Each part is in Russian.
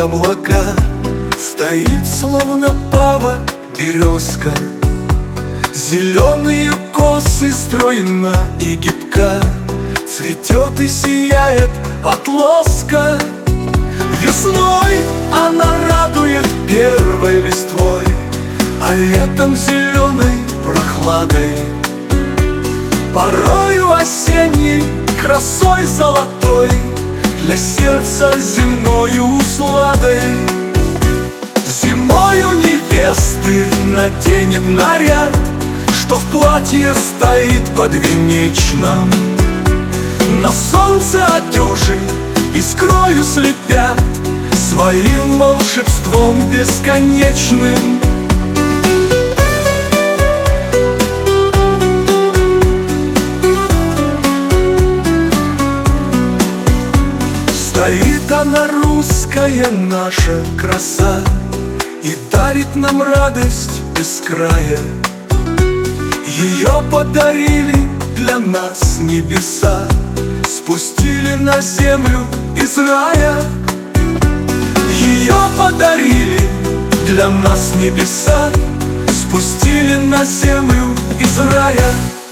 облака, стоит словно пава березка. Зеленые косы стройна и гибка, цветет и сияет от лоска. Весной она радует первой листвой, а летом зеленой прохладой, порою осенней красой золотой, для сердца земною усладой. Зимою невесты наденет наряд, что в платье стоит подвенечном. На солнце одежи искрою слепят своим волшебством бесконечным. Стоит она, русская наша краса, и дарит нам радость без края. Ее подарили для нас небеса, спустили на землю из рая. Ее подарили для нас небеса, спустили на землю из рая.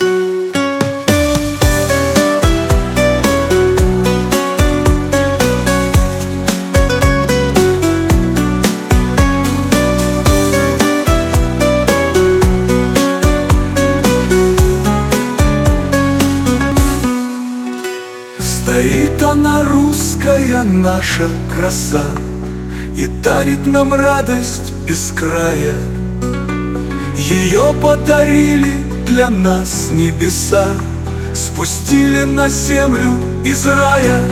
Стоит она, русская наша краса, и дарит нам радость без края. Ее подарили для нас небеса, спустили на землю из рая.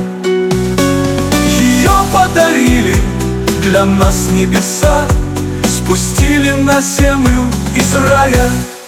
Ее подарили для нас небеса, спустили на землю из рая.